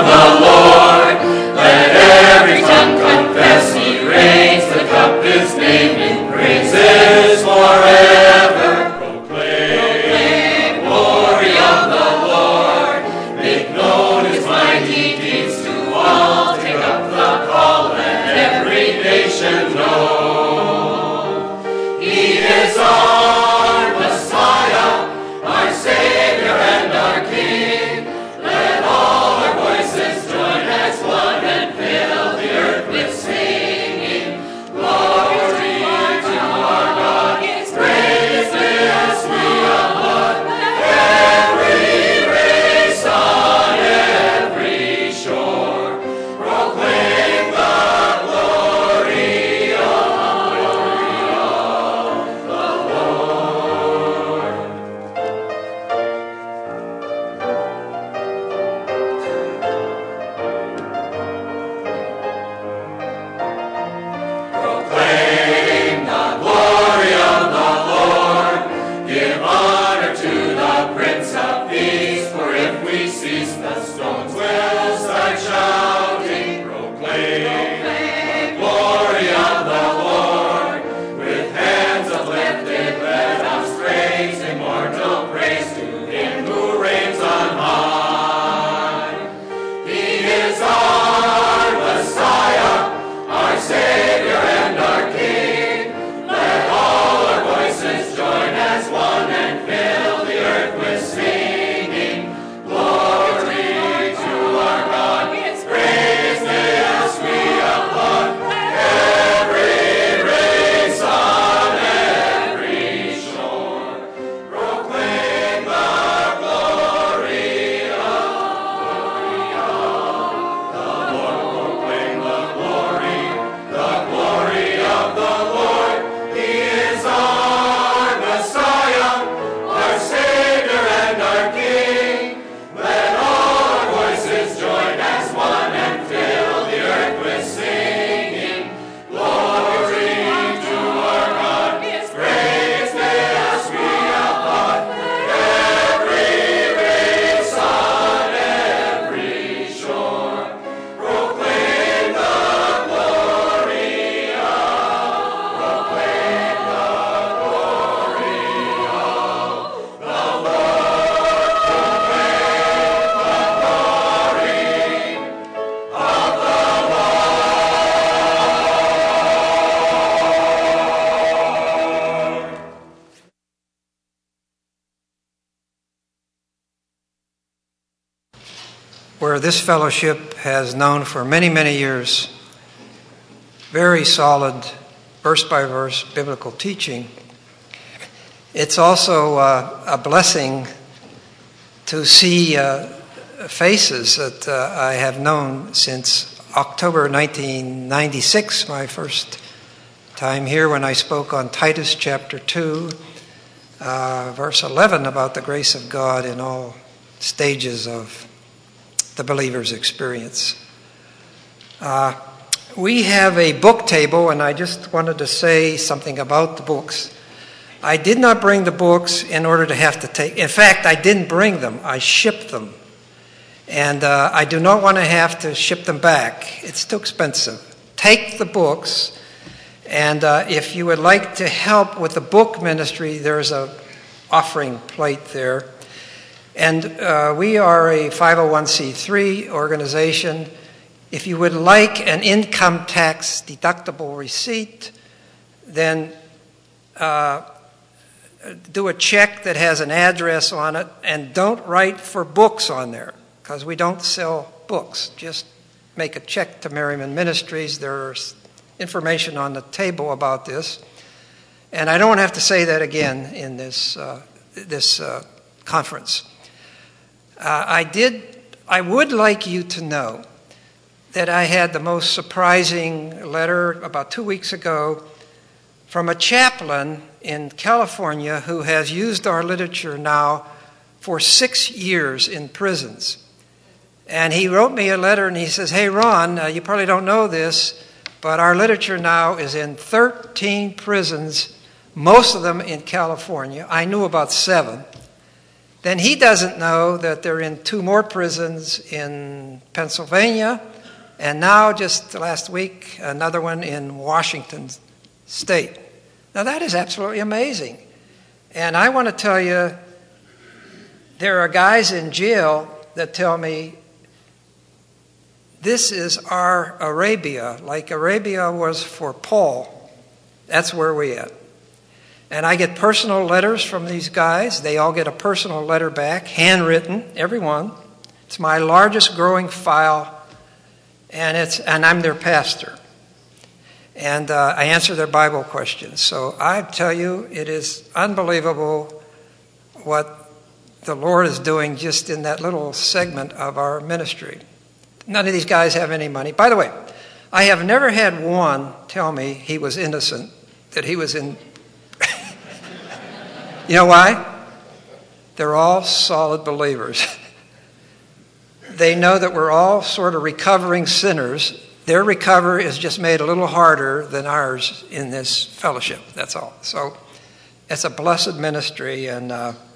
where this fellowship has known for many, many years very solid verse-by-verse biblical teaching. It's also a blessing to see faces that I have known since October 1996, my first time here when I spoke on Titus chapter 2, verse 11, about the grace of God in all stages of the believer's experience. We have a book table, and I just wanted to say something about the books. I did not bring the books in order to have to take. In fact, I didn't bring them. I shipped them. And I do not want to have to ship them back. It's too expensive. Take the books, and if you would like to help with the book ministry, there's an offering plate there. And we are a 501c3 organization. If you would like an income tax deductible receipt, then do a check that has an address on it, and don't write for books on there, because we don't sell books. Just make a check to Merriman Ministries. There's information on the table about this. And I don't have to say that again in this conference. I would like you to know that I had the most surprising letter about 2 weeks ago from a chaplain in California who has used our literature now for 6 years in prisons. And he wrote me a letter and he says, "Hey, Ron, you probably don't know this, but our literature now is in 13 prisons, most of them in California. I knew about 7. then he doesn't know that they're in 2 more prisons in Pennsylvania, and now just last week, another one in Washington State. Now that is absolutely amazing. And I want to tell you, there are guys in jail that tell me, this is our Arabia, like Arabia was for Paul. That's where we at. And I get personal letters from these guys. They all get a personal letter back, handwritten, every one. It's my largest growing file, and I'm their pastor. And I answer their Bible questions. So I tell you, it is unbelievable what the Lord is doing just in that little segment of our ministry. None of these guys have any money. By the way, I have never had one tell me he was innocent, that he was in... You know why? They're all solid believers. They know that we're all sort of recovering sinners. Their recovery is just made a little harder than ours in this fellowship. That's all. So it's a blessed ministry, and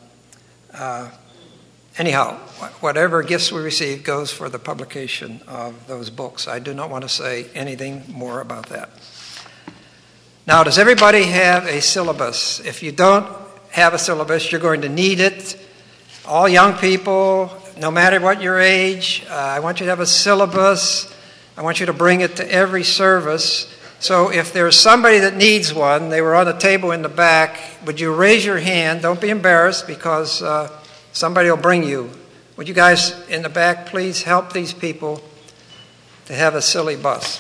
anyhow, whatever gifts we receive goes for the publication of those books. I do not want to say anything more about that. Now, does everybody have a syllabus? If you don't have a syllabus, you're going to need it. All young people, no matter what your age, I want you to have a syllabus. I want you to bring it to every service. So if there's somebody that needs one, they were on a table in the back, would you raise your hand? Don't be embarrassed, because somebody will bring you. Would you guys in the back please help these people to have a silly bus?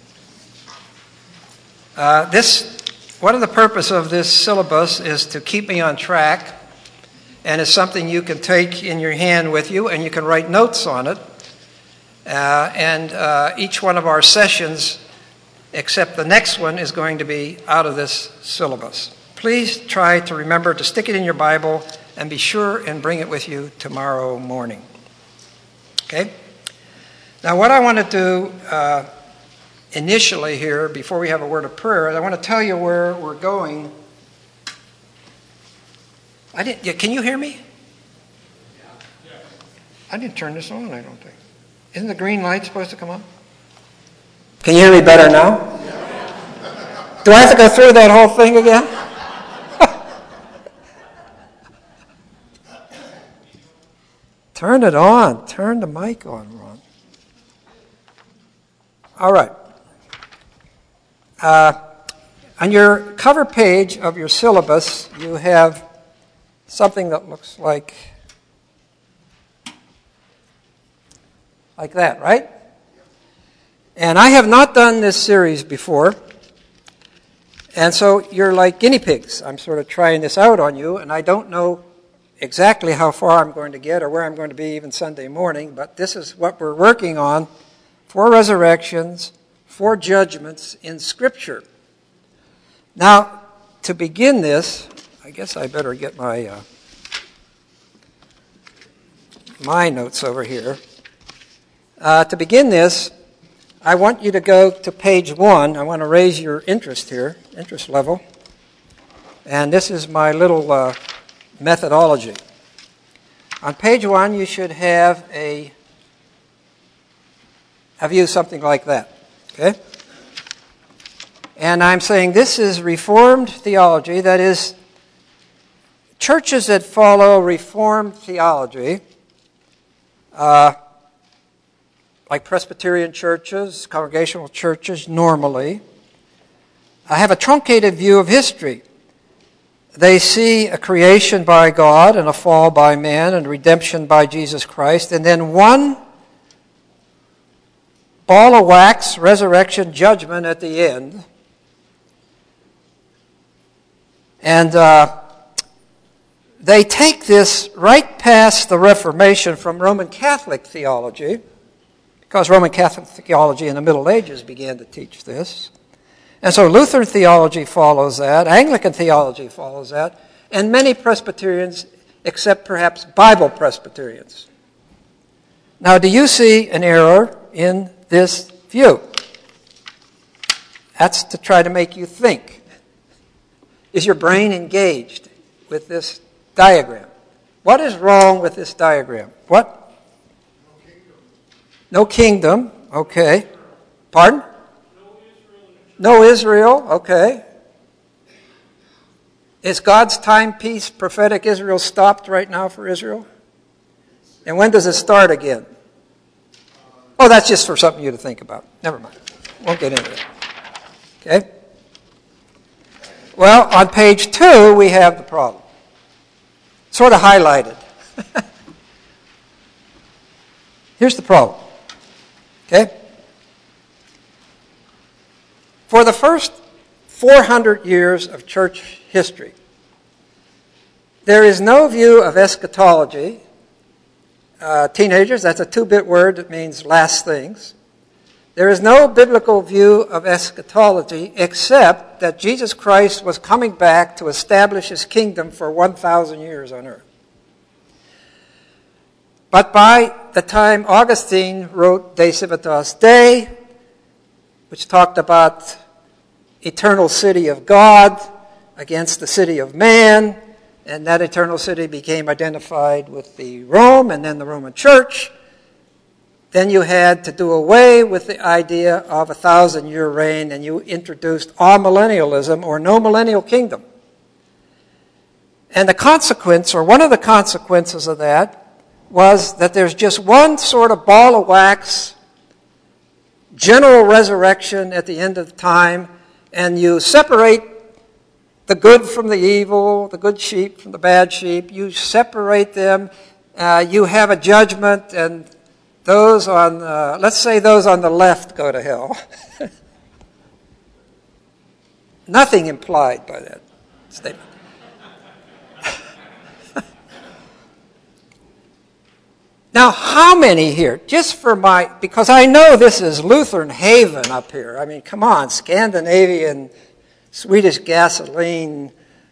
One of the purpose of this syllabus is to keep me on track, and it's something you can take in your hand with you, and you can write notes on it. And each one of our sessions, except the next one, is going to be out of this syllabus. Please try to remember to stick it in your Bible and be sure and bring it with you tomorrow morning. Okay? Now what I want to do initially here, before we have a word of prayer, I want to tell you where we're going. Can you hear me? I didn't turn this on, I don't think. Isn't the green light supposed to come on? Can you hear me better now? Do I have to go through that whole thing again? Turn it on. Turn the mic on, Ron. All right. On your cover page of your syllabus, you have something that looks like that, right? And I have not done this series before, and so you're like guinea pigs. I'm sort of trying this out on you, and I don't know exactly how far I'm going to get or where I'm going to be even Sunday morning, but this is what we're working on: 4 resurrections, 4 judgments in Scripture. Now, to begin this, I guess I better get my notes over here. To begin this, I want you to go to page 1. I want to raise your interest here, interest level. And this is my little methodology. On page 1, you should have a view something like that. Okay? And I'm saying this is Reformed theology. That is, churches that follow Reformed theology, like Presbyterian churches, congregational churches normally, have a truncated view of history. They see a creation by God and a fall by man and redemption by Jesus Christ, and then one ball of wax, resurrection, judgment at the end. And they take this right past the Reformation from Roman Catholic theology, because Roman Catholic theology in the Middle Ages began to teach this. And so Lutheran theology follows that, Anglican theology follows that, and many Presbyterians, except perhaps Bible Presbyterians. Now, do you see an error in this view? That's to try to make you think. Is your brain engaged with this diagram? What is wrong with this diagram? What? No kingdom. Okay. Pardon? No Israel. Okay. Is God's timepiece, prophetic Israel, stopped right now for Israel? And when does it start again? Oh, that's just for something you to think about. Never mind. Won't get into it. Okay? Well, on page 2, we have the problem. Sort of highlighted. Here's the problem. Okay? For the first 400 years of church history, there is no view of eschatology. Teenagers, that's a 2-bit word that means last things. There is no biblical view of eschatology except that Jesus Christ was coming back to establish his kingdom for 1,000 years on earth. But by the time Augustine wrote De Civitas Dei, which talked about eternal city of God against the city of man, and that eternal city became identified with the Rome and then the Roman Church, then you had to do away with the idea of a 1,000-year reign, and you introduced amillennialism, or no millennial kingdom. And the consequence, or one of the consequences of that, was that there's just one sort of ball of wax, general resurrection at the end of time, and you separate the good from the evil, the good sheep from the bad sheep. You separate them. You have a judgment, and those on, let's say those on the left go to hell. Nothing implied by that statement. Now, how many here, just for because I know this is Lutheran haven up here. I mean, come on, Scandinavian, Swedish gasoline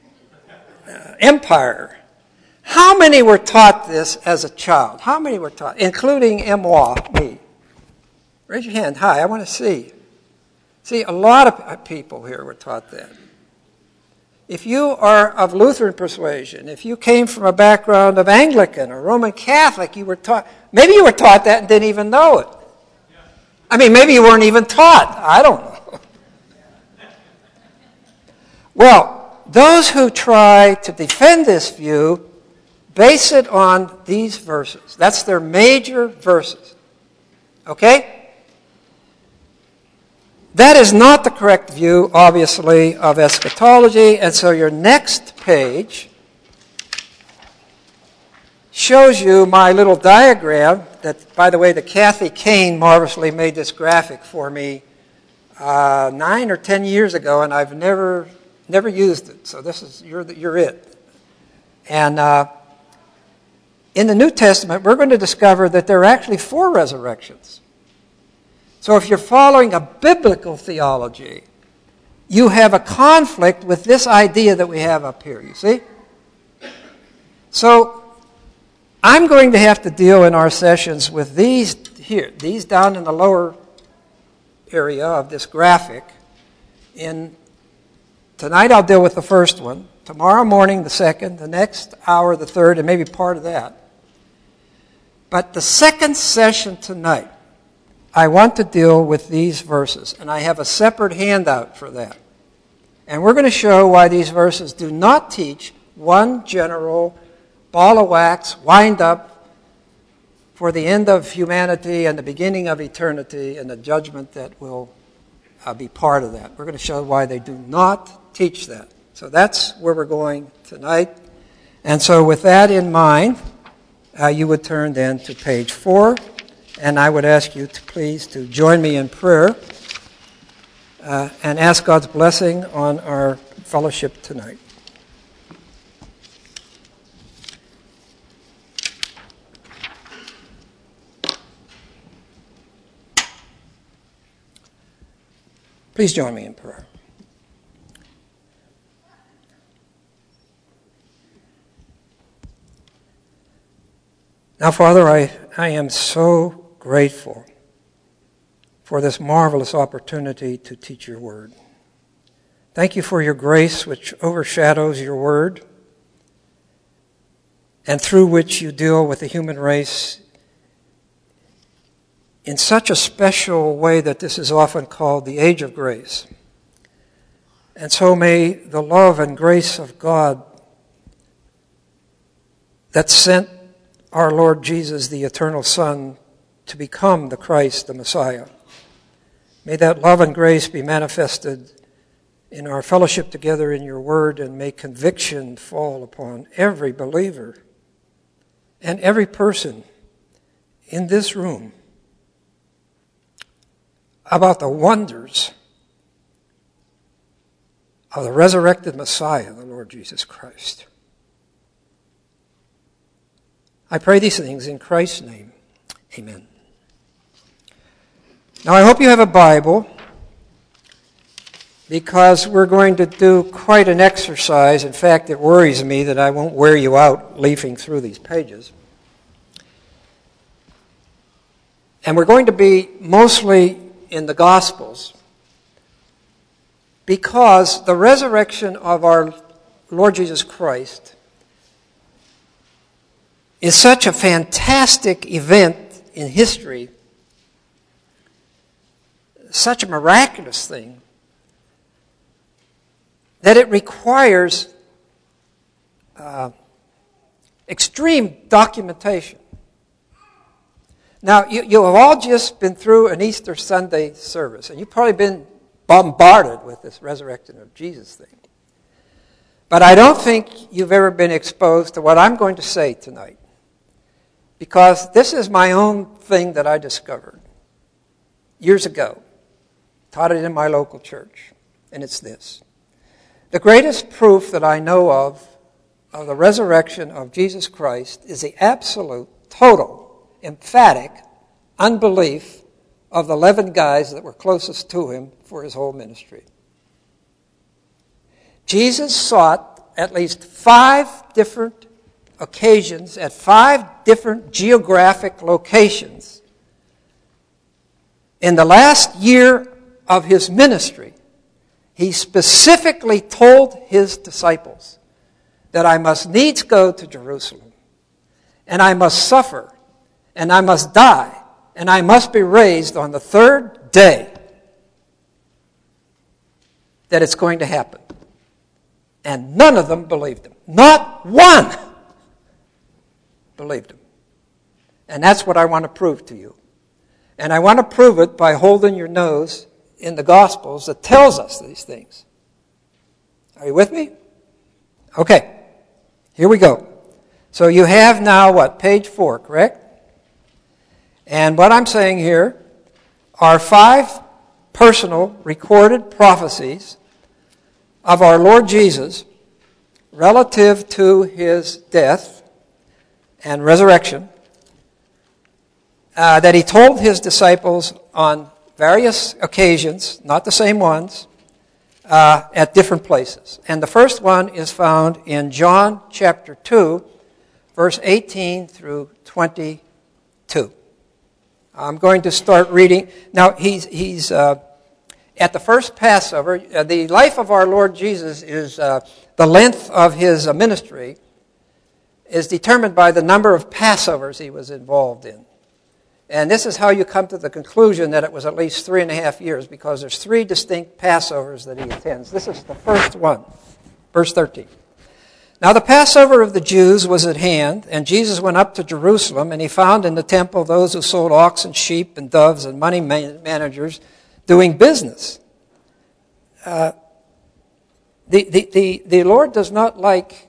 empire. How many were taught this as a child? How many were taught, including me? Raise your hand high, I want to see. See, a lot of people here were taught that. If you are of Lutheran persuasion, if you came from a background of Anglican or Roman Catholic, you were taught, maybe you were taught that and didn't even know it. I mean, maybe you weren't even taught. I don't know. Well, those who try to defend this view base it on these verses. That's their major verses. Okay? That is not the correct view, obviously, of eschatology, and so your next page shows you my little diagram that, by the way, the Kathy Kane marvelously made this graphic for me 9 or 10 years ago, and I've never used it. So this is, you're it. And in the New Testament, we're going to discover that there are actually 4 resurrections. So if you're following a biblical theology, you have a conflict with this idea that we have up here, you see? So I'm going to have to deal in our sessions with these here, these down in the lower area of this graphic. Tonight I'll deal with the first one, tomorrow morning the second, the next hour the third, and maybe part of that. But the second session tonight, I want to deal with these verses, and I have a separate handout for that. And we're going to show why these verses do not teach one general ball of wax, wind up for the end of humanity and the beginning of eternity and the judgment that will be part of that. We're going to show why they do not teach that. So that's where we're going tonight. And so with that in mind, you would turn then to page 4. And I would ask you to please to join me in prayer and ask God's blessing on our fellowship tonight. Please join me in prayer. Now, Father, I am so grateful for this marvelous opportunity to teach your word. Thank you for your grace which overshadows your word. and through which you deal with the human race in such a special way that this is often called the age of grace. And so may the love and grace of God that sent our Lord Jesus, the eternal Son, to become the Christ, the Messiah, may that love and grace be manifested in our fellowship together in your word, and may conviction fall upon every believer and every person in this room about the wonders of the resurrected Messiah, the Lord Jesus Christ. I pray these things in Christ's name. Amen. Now I hope you have a Bible, because we're going to do quite an exercise. In fact, it worries me that I won't wear you out leafing through these pages. And we're going to be mostly in the Gospels, because the resurrection of our Lord Jesus Christ is such a fantastic event in history, such a miraculous thing, that it requires extreme documentation. Now, you have all just been through an Easter Sunday service, and you've probably been bombarded with this resurrection of Jesus thing. But I don't think you've ever been exposed to what I'm going to say tonight, because this is my own thing that I discovered years ago. Taught it in my local church, and it's this. The greatest proof that I know of the resurrection of Jesus Christ is the absolute, total, emphatic unbelief of the 11 guys that were closest to him for his whole ministry. Jesus sought at least 5 different occasions at 5 different geographic locations in the last year of his ministry. He specifically told his disciples that I must needs go to Jerusalem, and I must suffer, and I must die, and I must be raised on the 3rd day, that it's going to happen. And none of them believed him. Not one believed him. And that's what I want to prove to you. And I want to prove it by holding your nose in the Gospels that tells us these things. Are you with me? Okay, here we go. So you have now what? Page 4, correct? And what I'm saying here are 5 personal recorded prophecies of our Lord Jesus relative to his death and resurrection that he told his disciples on various occasions, not the same ones, at different places. And the first one is found in John chapter 2, verse 18 through 22. I'm going to start reading. Now, he's at the first Passover. The life of our Lord Jesus is the length of his ministry is determined by the number of Passovers he was involved in. And this is how you come to the conclusion that it was at least 3.5 years, because there's 3 distinct Passovers that he attends. This is the first one, verse 13. Now the Passover of the Jews was at hand, and Jesus went up to Jerusalem, and he found in the temple those who sold oxen, sheep, and doves, and money managers doing business. The Lord does not like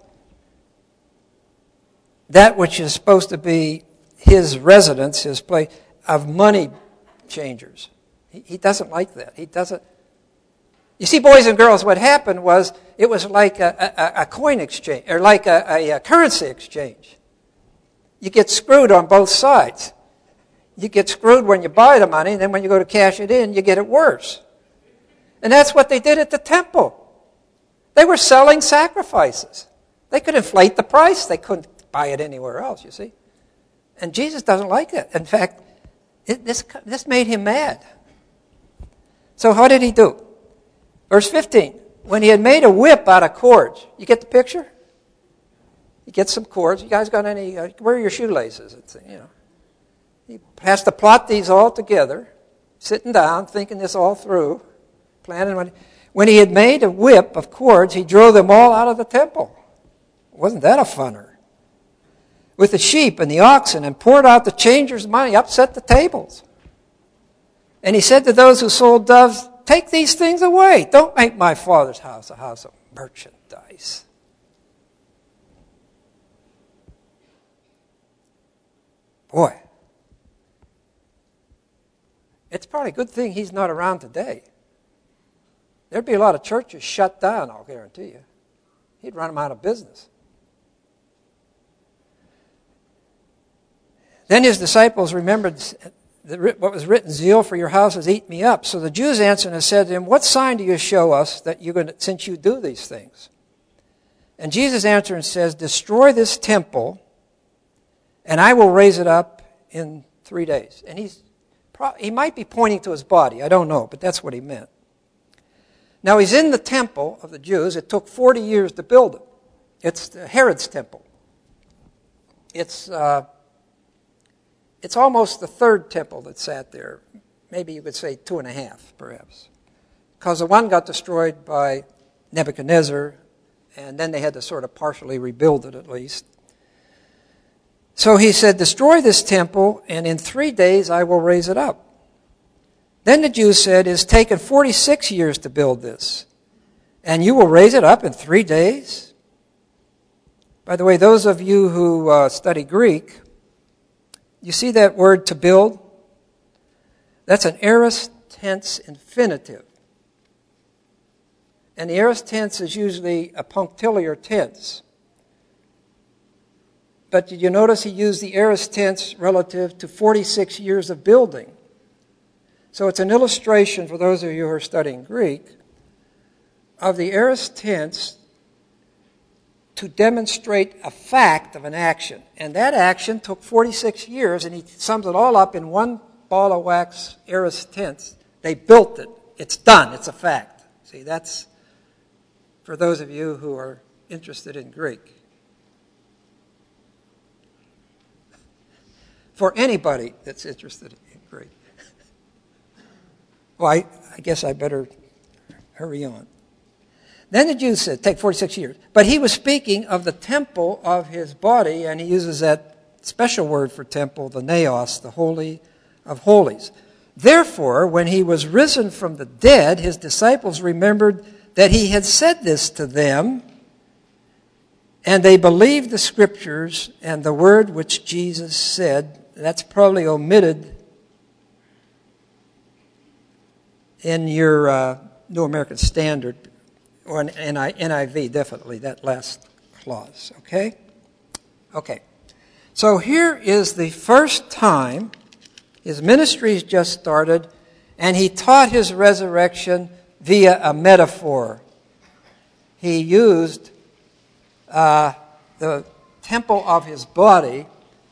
that which is supposed to be his residence, his place, of money changers. He doesn't like that. He doesn't. You see, boys and girls, what happened was it was like a coin exchange, or like a currency exchange. You get screwed on both sides. You get screwed when you buy the money, and then when you go to cash it in, you get it worse. And that's what they did at the temple. They were selling sacrifices. They could inflate the price. They couldn't buy it anywhere else, you see. And Jesus doesn't like that. In fact, this made him mad. So how did he do? Verse 15. When he had made a whip out of cords. You get the picture? He gets some cords. You guys got any, where are your shoelaces? He has to plot these all together, sitting down, thinking this all through, planning. When he had made a whip of cords, he drove them all out of the temple. Wasn't that a funner? With the sheep and the oxen, and poured out the changers' money, upset the tables. And he said to those who sold doves, take these things away. Don't make my Father's house a house of merchandise. Boy, it's probably a good thing he's not around today. There'd be a lot of churches shut down, I'll guarantee you. He'd run them out of business. Then his disciples remembered what was written, zeal for your house has eaten me up. So the Jews answered and said to him, what sign do you show us that since you do these things? And Jesus answered and says, destroy this temple, and I will raise it up in 3 days. And he might be pointing to his body. I don't know, but that's what he meant. Now he's in the temple of the Jews. It took 40 years to build it. It's Herod's temple. It's almost the third temple that sat there. Maybe you could say 2.5, perhaps. Because the one got destroyed by Nebuchadnezzar, and then they had to sort of partially rebuild it at least. So he said, destroy this temple, and in 3 days I will raise it up. Then the Jews said, it's taken 46 years to build this, and you will raise it up in 3 days? By the way, those of you who study Greek, you see that word to build? That's an aorist tense infinitive. And the aorist tense is usually a punctiliar tense. But did you notice he used the aorist tense relative to 46 years of building? So it's an illustration for those of you who are studying Greek of the aorist tense to demonstrate a fact of an action. And that action took 46 years, and he sums it all up in one ball of wax aorist tense. They built it. It's done. It's a fact. See, that's for those of you who are interested in Greek. For anybody that's interested in Greek. Well, I guess I better hurry on. Then the Jews said, take 46 years. But he was speaking of the temple of his body, and he uses that special word for temple, the naos, the holy of holies. Therefore, when he was risen from the dead, his disciples remembered that he had said this to them, and they believed the scriptures and the word which Jesus said. That's probably omitted in your New American Standard, or an NIV, definitely, that last clause, okay? Okay. So here is the first time his ministry has just started, and he taught his resurrection via a metaphor. He used the temple of his body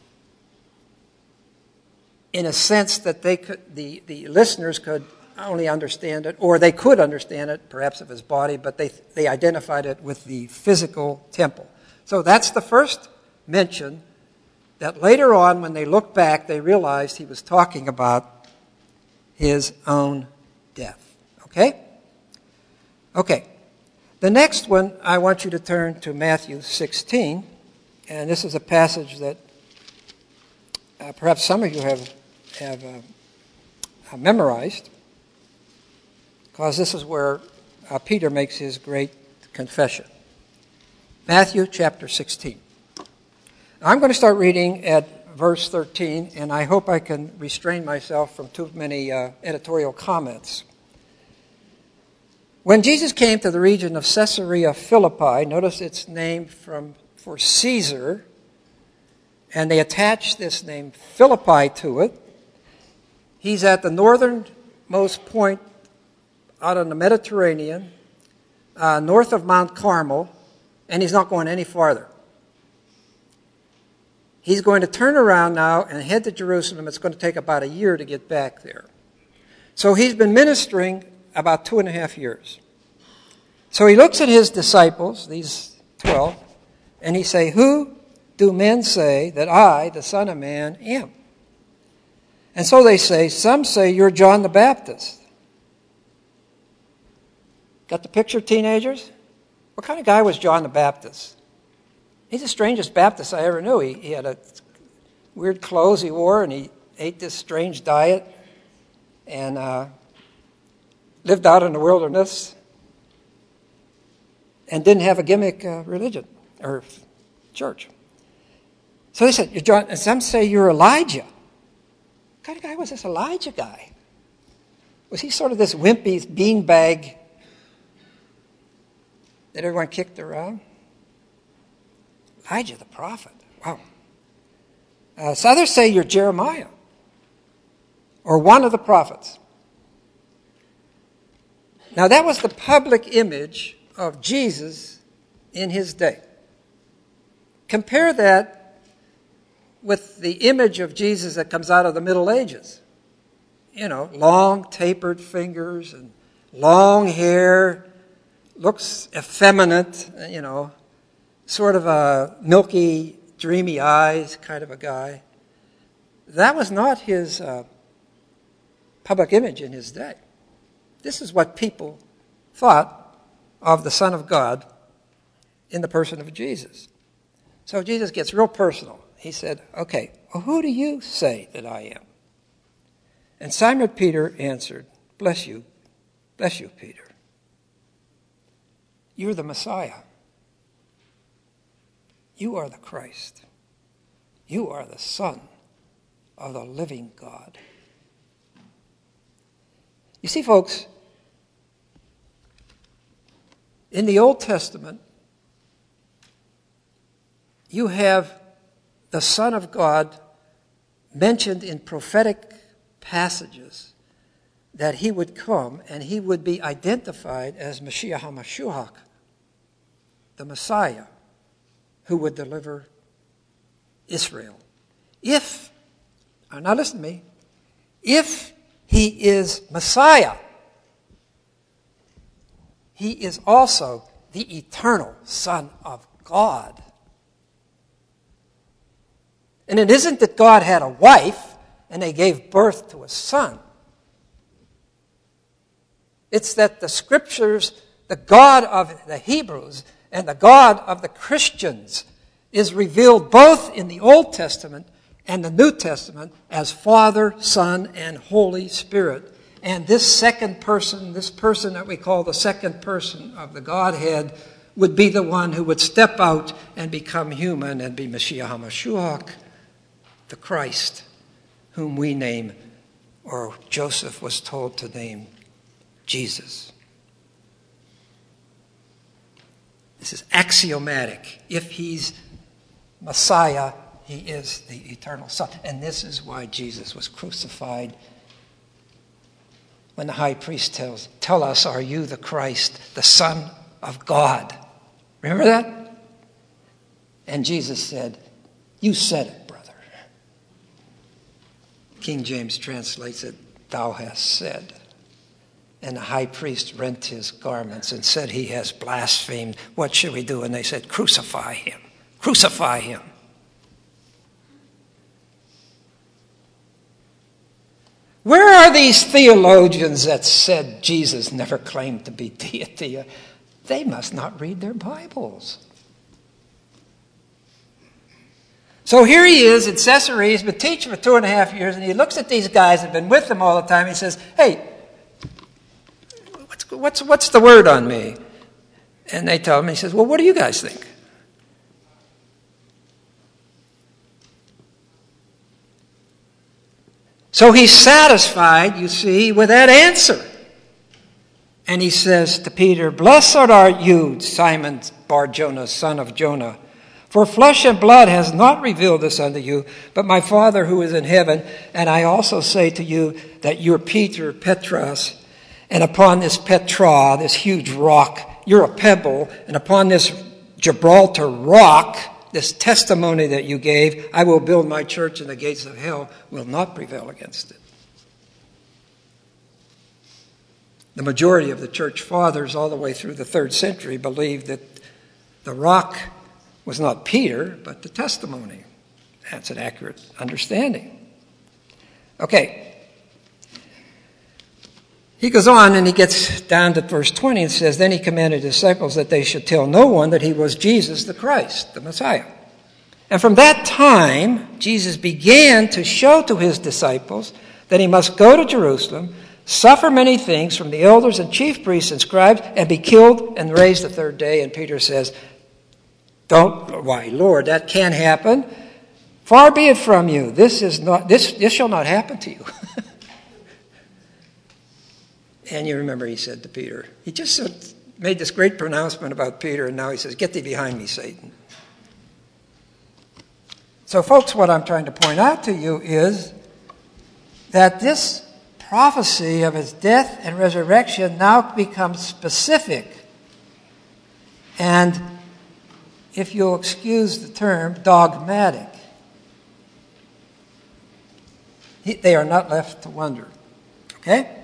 in a sense that the listeners could only understand it, or they could understand it, perhaps of his body, but they identified it with the physical temple. So that's the first mention that later on, when they looked back, they realized he was talking about his own death. Okay? Okay. The next one, I want you to turn to Matthew 16, and this is a passage that perhaps some of you have memorized, because this is where Peter makes his great confession. Matthew chapter 16. I'm going to start reading at verse 13, and I hope I can restrain myself from too many editorial comments. When Jesus came to the region of Caesarea Philippi, notice its name for Caesar, and they attached this name Philippi to it. He's at the northernmost point out on the Mediterranean, north of Mount Carmel, and he's not going any farther. He's going to turn around now and head to Jerusalem. It's going to take about a year to get back there. So he's been ministering about 2.5 years. So he looks at his disciples, these 12, And he say, who do men say that I, the Son of Man, am? And so they say, some say you're John the Baptist. Got the picture, teenagers? What kind of guy was John the Baptist? He's the strangest Baptist I ever knew. He had a weird clothes he wore, and he ate this strange diet, and lived out in the wilderness, and didn't have a gimmick religion or church. So they said, you're John, and some say you're Elijah. What kind of guy was this Elijah guy? Was he sort of this wimpy beanbag that everyone kicked around? Elijah the prophet. Wow. So others say you're Jeremiah or one of the prophets. Now that was the public image of Jesus in his day. Compare that with the image of Jesus that comes out of the Middle Ages. You know, long tapered fingers and long hair, looks effeminate, you know, sort of a milky, dreamy eyes kind of a guy. That was not his public image in his day. This is what people thought of the Son of God in the person of Jesus. So Jesus gets real personal. He said, okay, well, who do you say that I am? And Simon Peter answered, bless you, Peter. You're the Messiah. You are the Christ. You are the Son of the living God. You see, folks, in the Old Testament, you have the Son of God mentioned in prophetic passages that he would come and he would be identified as Mashiach HaMashiach, the Messiah who would deliver Israel. Now listen to me, if he is Messiah, he is also the eternal Son of God. And it isn't that God had a wife and they gave birth to a son. It's that the Scriptures, the God of the Hebrews and the God of the Christians is revealed both in the Old Testament and the New Testament as Father, Son, and Holy Spirit. And this second person, this person that we call the second person of the Godhead, would be the one who would step out and become human and be Mashiach HaMashiach, the Christ, whom we name, or Joseph was told to name, Jesus. This is axiomatic. If he's Messiah, he is the eternal Son. And this is why Jesus was crucified. When the high priest tell us, are you the Christ, the Son of God? Remember that? And Jesus said, you said it, brother. King James translates it, thou hast said. And the high priest rent his garments and said, he has blasphemed. What should we do? And they said, crucify him. Crucify him. Where are these theologians that said Jesus never claimed to be deity? They must not read their Bibles. So here he is in Caesarea. He's been teaching for 2.5 years, and he looks at these guys that have been with him all the time. And he says, hey, what's the word on me? And they tell him, he says, well, what do you guys think? So he's satisfied, you see, with that answer. And he says to Peter, blessed art you, Simon Bar-Jonah, son of Jonah. For flesh and blood has not revealed this unto you, but my Father who is in heaven. And I also say to you that you're Peter, Petros, and upon this Petra, this huge rock, you're a pebble, and upon this Gibraltar rock, this testimony that you gave, I will build my church, and the gates of hell will not prevail against it. The majority of the church fathers all the way through the 3rd century believed that the rock was not Peter, but the testimony. That's an accurate understanding. Okay. He goes on and he gets down to verse 20 and says, then he commanded his disciples that they should tell no one that he was Jesus the Christ, the Messiah. And from that time, Jesus began to show to his disciples that he must go to Jerusalem, suffer many things from the elders and chief priests and scribes, and be killed and raised the third day. And Peter says, why, Lord, that can't happen. Far be it from you. This shall not happen to you. And you remember he said to Peter, he just made this great pronouncement about Peter, and now he says, get thee behind me, Satan. So, folks, what I'm trying to point out to you is that this prophecy of his death and resurrection now becomes specific. And, if you'll excuse the term, dogmatic. They are not left to wonder. Okay?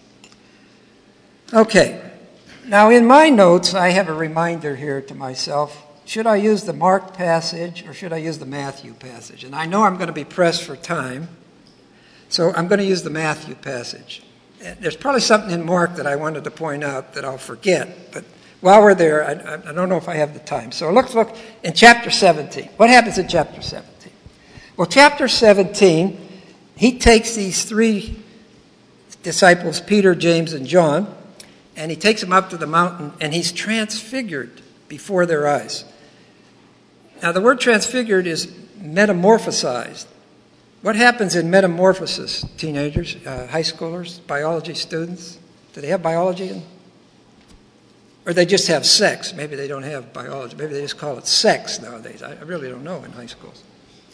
Okay. Now, in my notes, I have a reminder here to myself. Should I use the Mark passage or should I use the Matthew passage? And I know I'm going to be pressed for time, so I'm going to use the Matthew passage. There's probably something in Mark that I wanted to point out that I'll forget, but while we're there, I don't know if I have the time. So let's look in chapter 17. What happens in chapter 17? Well, chapter 17, he takes these three disciples, Peter, James, and John, and he takes them up to the mountain, and he's transfigured before their eyes. Now, the word transfigured is metamorphosized. What happens in metamorphosis, teenagers, high schoolers, biology students? Do they have biology in? Or they just have sex? Maybe they don't have biology. Maybe they just call it sex nowadays. I really don't know in high schools.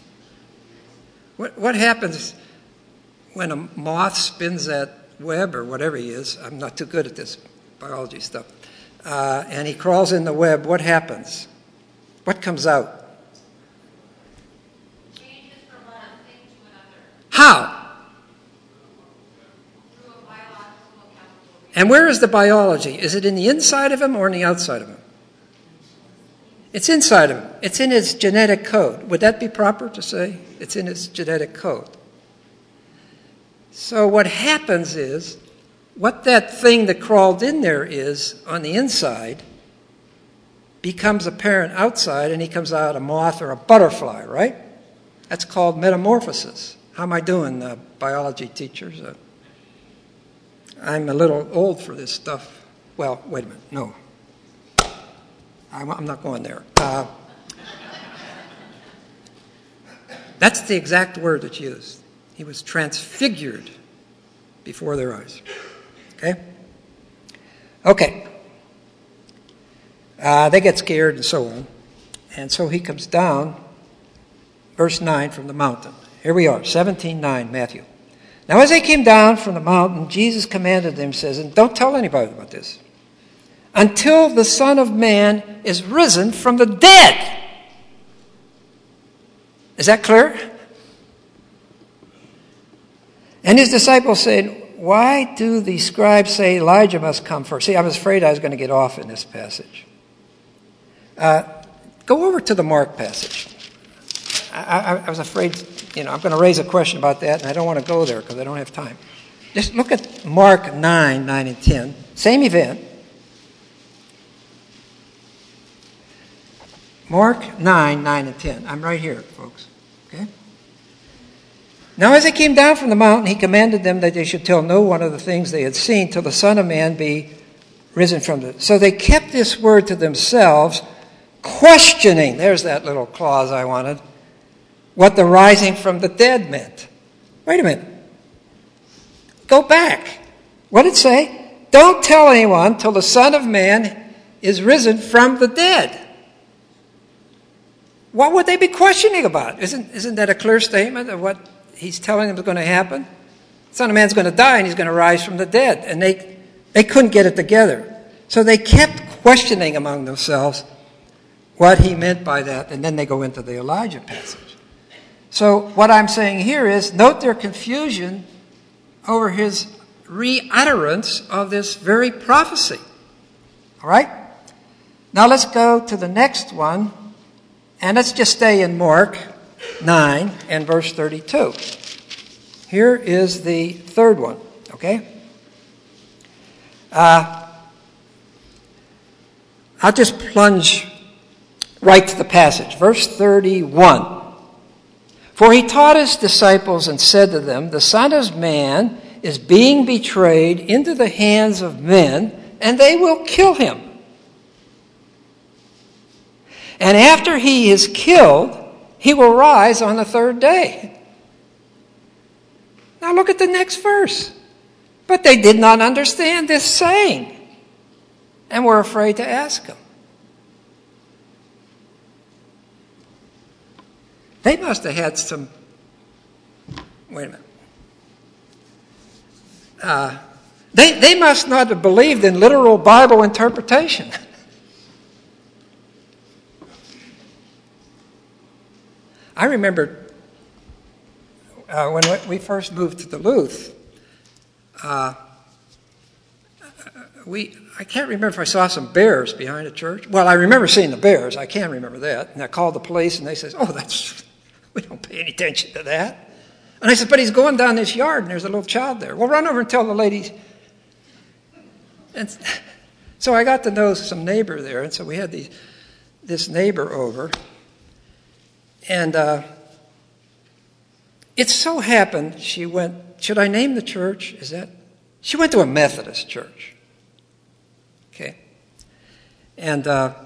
What happens when a moth spins that web or whatever he is? I'm not too good at this biology stuff. And he crawls in the web. What happens? What comes out? Changes from one thing to another. How? Through a biological chemical reaction. And where is the biology? Is it in the inside of him or in the outside of him? It's inside of him. It's in his genetic code. Would that be proper to say? It's in his genetic code. So what happens is, what that thing that crawled in there is on the inside becomes apparent outside, and he comes out a moth or a butterfly, right? That's called metamorphosis. How am I doing, biology teachers? I'm a little old for this stuff. Well, wait a minute. No. I'm not going there. That's the exact word that's used. He was transfigured before their eyes. Okay. They get scared and so on. And so he comes down, verse 9, from the mountain. Here we are, 17:9, Matthew. Now as they came down from the mountain, Jesus commanded them, says, and don't tell anybody about this, until the Son of Man is risen from the dead. Is that clear? And his disciples said, why do the scribes say Elijah must come first? See, I was afraid I was going to get off in this passage. Go over to the Mark passage. I was afraid, I'm going to raise a question about that, and I don't want to go there because I don't have time. Just look at Mark 9 and 10. Same event. Mark 9 and 10. I'm right here, folks. Okay? Now as they came down from the mountain, he commanded them that they should tell no one of the things they had seen till the Son of Man be risen from the... So they kept this word to themselves, questioning, there's that little clause I wanted, what the rising from the dead meant. Wait a minute. Go back. What did it say? Don't tell anyone till the Son of Man is risen from the dead. What would they be questioning about? Isn't that a clear statement of what he's telling them is going to happen? The Son of Man's going to die and he's going to rise from the dead. And they couldn't get it together. So they kept questioning among themselves what he meant by that. And then they go into the Elijah passage. So what I'm saying here is, note their confusion over his reutterance of this very prophecy. All right? Now let's go to the next one. And let's just stay in Mark 9 and verse 32. Here is the third one, okay? I'll just plunge right to the passage. Verse 31. For he taught his disciples and said to them, the Son of Man is being betrayed into the hands of men, and they will kill him. And after he is killed, he will rise on the third day. Now look at the next verse. But they did not understand this saying, and were afraid to ask him. They must have had some... Wait a minute. They must not have believed in literal Bible interpretation. I remember when we first moved to Duluth, I can't remember if I saw some bears behind a church. Well, I remember seeing the bears. I can remember that. And I called the police, and they said, we don't pay any attention to that. And I said, but he's going down this yard, and there's a little child there. Well, run over and tell the ladies. And so I got to know some neighbor there, and so we had this neighbor over. And it so happened she went, should I name the church? She went to a Methodist church. Okay. And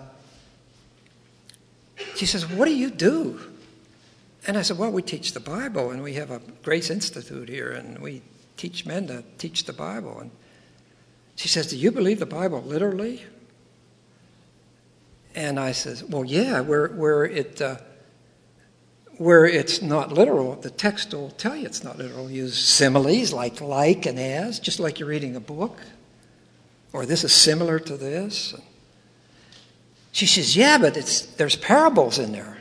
she says, what do you do? And I said, well, we teach the Bible, and we have a Grace Institute here, and we teach men to teach the Bible. And she says, do you believe the Bible literally? And I says, well, yeah, where it's not literal, the text will tell you it's not literal. Use similes like and as, just like you're reading a book. Or this is similar to this. She says, yeah, but there's parables in there.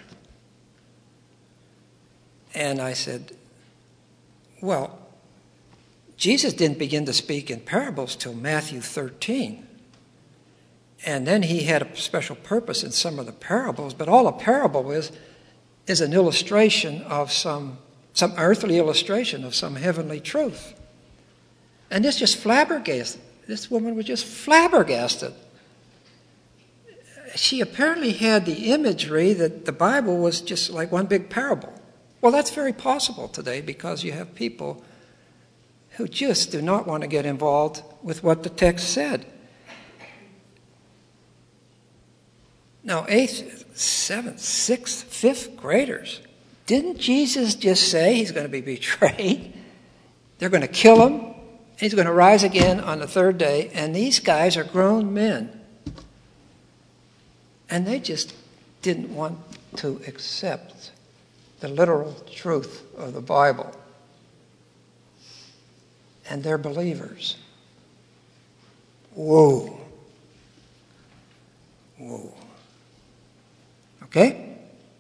And I said, well, Jesus didn't begin to speak in parables till Matthew 13. And then he had a special purpose in some of the parables, but all a parable is an illustration of some earthly illustration of some heavenly truth. And this just flabbergasted. This woman was just flabbergasted. She apparently had the imagery that the Bible was just like one big parable. Well, that's very possible today because you have people who just do not want to get involved with what the text said. Now, 8th, 7th, 6th, 5th graders, didn't Jesus just say he's going to be betrayed? They're going to kill him, and he's going to rise again on the third day, and these guys are grown men. And they just didn't want to accept the literal truth of the Bible. And they're believers. Whoa. Whoa. Okay?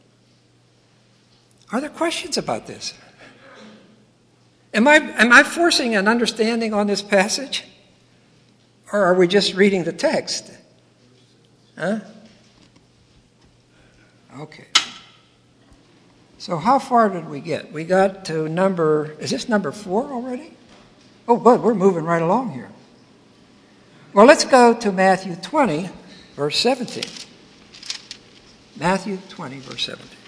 Are there questions about this? Am I forcing an understanding on this passage? Or are we just reading the text? Huh? Okay. So how far did we get? We got to is this number 4 already? Oh, good, we're moving right along here. Well, let's go to Matthew 20, verse 17. Matthew 20, verse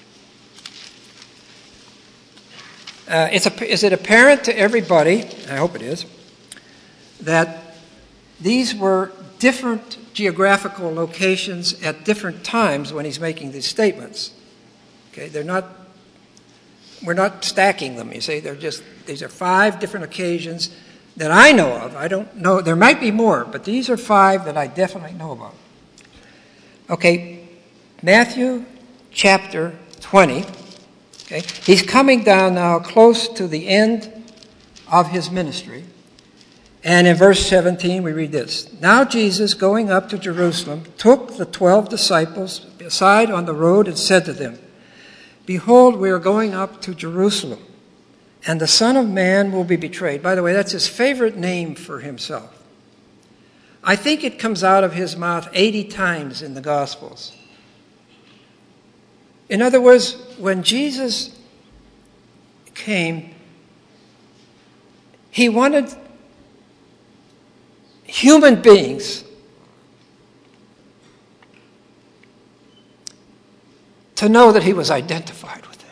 17. Is it apparent to everybody, I hope it is, that these were different geographical locations at different times when he's making these statements? Okay, we're not stacking them, you see. These are 5 different occasions that I know of. I don't know, there might be more, but these are 5 that I definitely know about. Okay, Matthew chapter 20. Okay, he's coming down now close to the end of his ministry. And in verse 17 we read this. Now Jesus, going up to Jerusalem, took the 12 disciples aside on the road and said to them, behold, we are going up to Jerusalem, and the Son of Man will be betrayed. By the way, that's his favorite name for himself. I think it comes out of his mouth 80 times in the Gospels. In other words, when Jesus came, he wanted human beings to know that he was identified with them.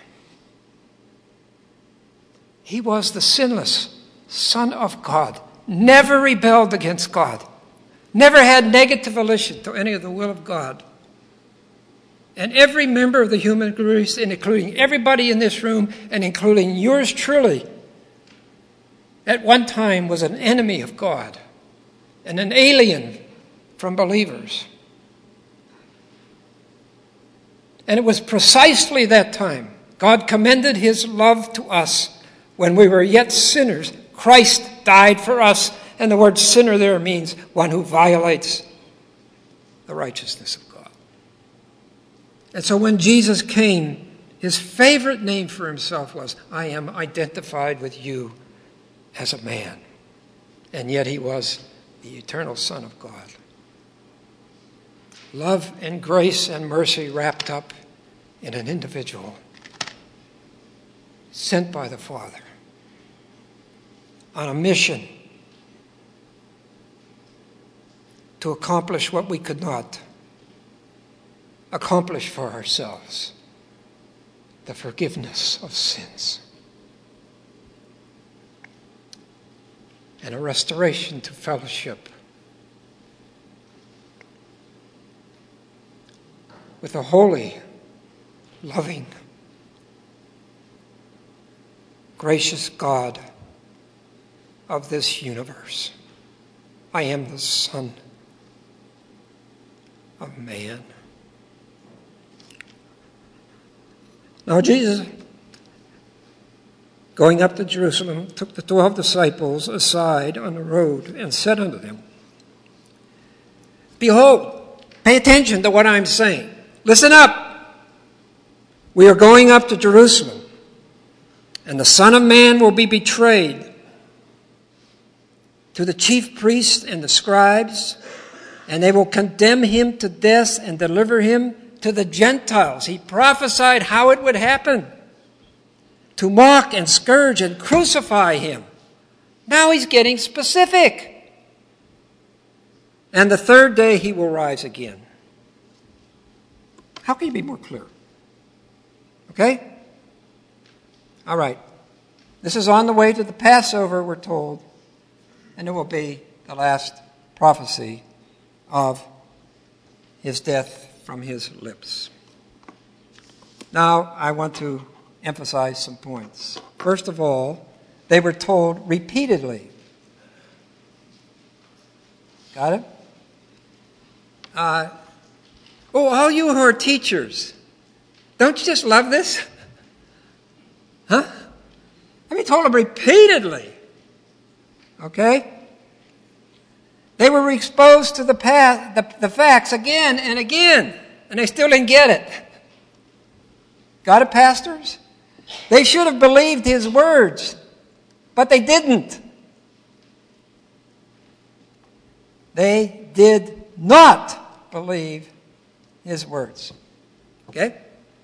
He was the sinless Son of God, never rebelled against God, never had negative volition to any of the will of God. And every member of the human race, including everybody in this room and including yours truly, at one time was an enemy of God and an alien from believers. And it was precisely that time God commended his love to us when we were yet sinners. Christ died for us, and the word sinner there means one who violates the righteousness of God. And so when Jesus came, his favorite name for himself was, I am identified with you as a man. And yet he was the eternal Son of God. Love and grace and mercy wrapped up in an individual sent by the Father on a mission to accomplish what we could not accomplish for ourselves: the forgiveness of sins and a restoration to fellowship with a holy, loving, gracious God of this universe. I am the Son of Man. Now Jesus, going up to Jerusalem, took the 12 disciples aside on the road and said unto them, Behold, pay attention to what I'm saying. Listen up. We are going up to Jerusalem, and the Son of Man will be betrayed to the chief priests and the scribes, and they will condemn him to death and deliver him to the Gentiles. He prophesied how it would happen, to mock and scourge and crucify him. Now he's getting specific. And the third day he will rise again. How can you be more clear? Okay? All right. This is on the way to the Passover, we're told, and it will be the last prophecy of his death from his lips. Now, I want to emphasize some points. First of all, they were told repeatedly. Got it? All you who are teachers, don't you just love this? Huh? I mean, told them repeatedly. Okay? They were exposed to the facts again and again, and they still didn't get it. Got it, pastors? They should have believed his words, but they didn't. They did not believe his words. Okay?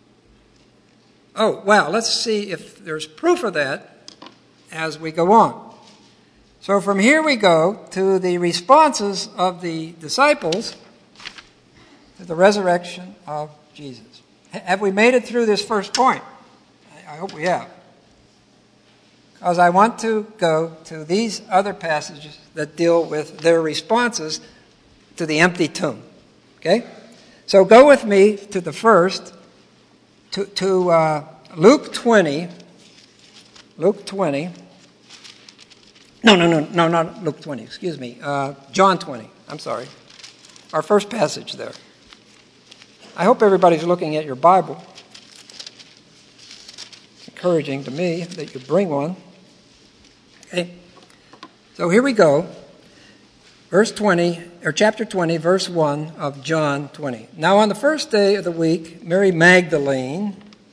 Oh, well, let's see if there's proof of that as we go on. So from here we go to the responses of the disciples to the resurrection of Jesus. Have we made it through this first point? I hope we have. Because I want to go to these other passages that deal with their responses to the empty tomb. Okay? So go with me to the first, to Luke 20. Luke 20. No, not Luke 20, excuse me. John 20, I'm sorry. Our first passage there. I hope everybody's looking at your Bible. It's encouraging to me that you bring one. Okay. So here we go. Verse 20, or chapter 20, verse 1 of John 20. Now on the first day of the week, Mary Magdalene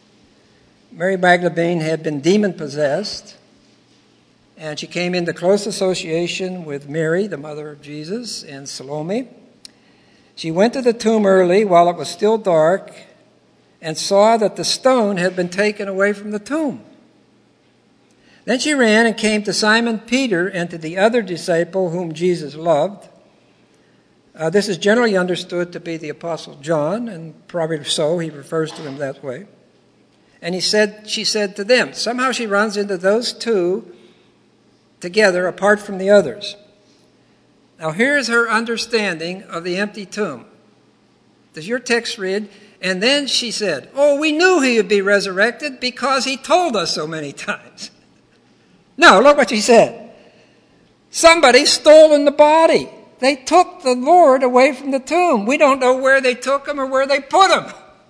had been demon-possessed, and she came into close association with Mary, the mother of Jesus, and Salome. She went to the tomb early while it was still dark and saw that the stone had been taken away from the tomb. Then she ran and came to Simon Peter and to the other disciple whom Jesus loved. This is generally understood to be the Apostle John, and probably so, he refers to him that way. And she said to them, somehow she runs into those two together apart from the others. Now here's her understanding of the empty tomb. Does your text read, and then she said, oh, we knew he would be resurrected because he told us so many times. No, look what she said. Somebody's stolen the body. They took the Lord away from the tomb. We don't know where they took him or where they put him.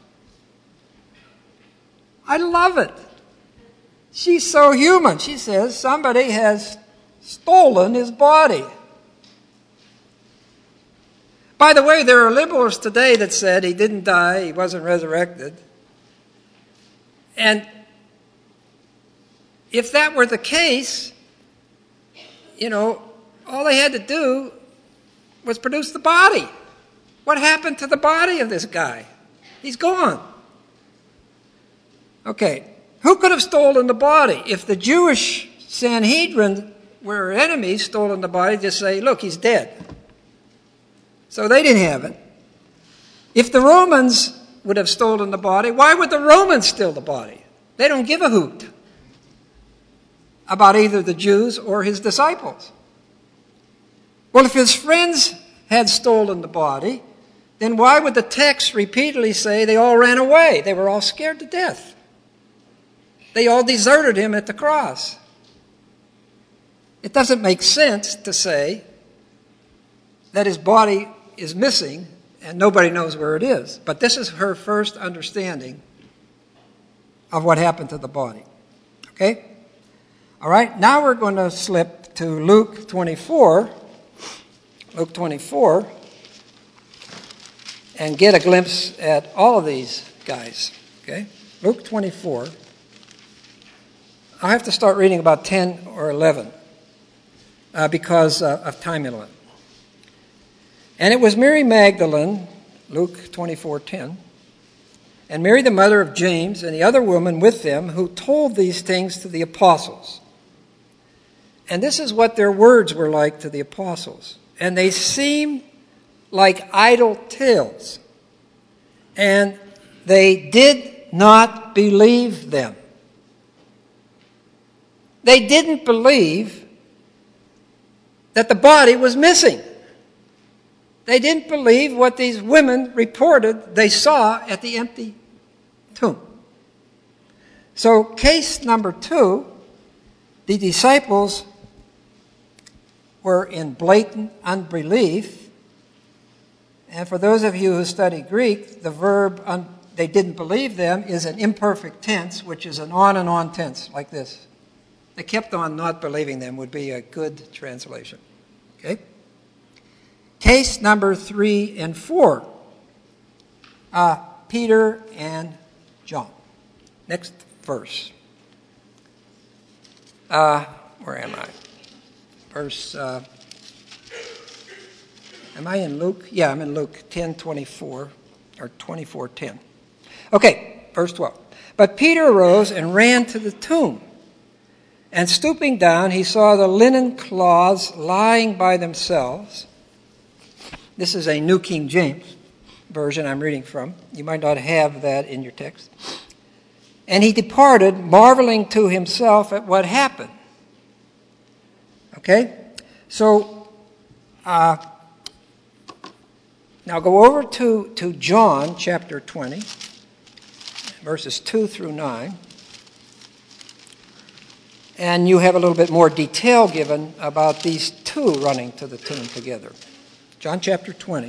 I love it. She's so human. She says somebody has stolen his body. By the way, there are liberals today that said he didn't die, he wasn't resurrected. And if that were the case, all they had to do was produce the body. What happened to the body of this guy? He's gone. Okay, who could have stolen the body? If the Jewish Sanhedrin were enemies, stolen the body, just say, look, he's dead. So they didn't have it. If the Romans would have stolen the body, why would the Romans steal the body? They don't give a hoot about either the Jews or his disciples. Well, if his friends had stolen the body, then why would the text repeatedly say they all ran away? They were all scared to death. They all deserted him at the cross. It doesn't make sense to say that his body is missing and nobody knows where it is. But this is her first understanding of what happened to the body. Okay? All right, now we're going to slip to Luke 24. Luke 24. And get a glimpse at all of these guys. Okay? Luke 24. I'll have to start reading about 10 or 11 because of time limit. And it was Mary Magdalene, Luke 24:10, and Mary the mother of James and the other woman with them who told these things to the apostles. And this is what their words were like to the apostles. And they seemed like idle tales, and they did not believe them. They didn't believe that the body was missing. They didn't believe what these women reported they saw at the empty tomb. So, case number 2, the disciples were in blatant unbelief. And for those of you who study Greek, the verb they didn't believe them is an imperfect tense, which is an on and on tense, like this. They kept on not believing them would be a good translation. Okay? Case number 3 and 4. Peter and John. Next verse. Where am I? Verse, am I in Luke? Yeah, I'm in Luke 10:24 or 24:10. Okay, verse 12. But Peter arose and ran to the tomb. And stooping down, he saw the linen cloths lying by themselves. This is a New King James version I'm reading from. You might not have that in your text. And he departed, marveling to himself at what happened. Okay? So, now go over to John chapter 20, verses 2 through 9. And you have a little bit more detail given about these two running to the tomb together. John chapter 20,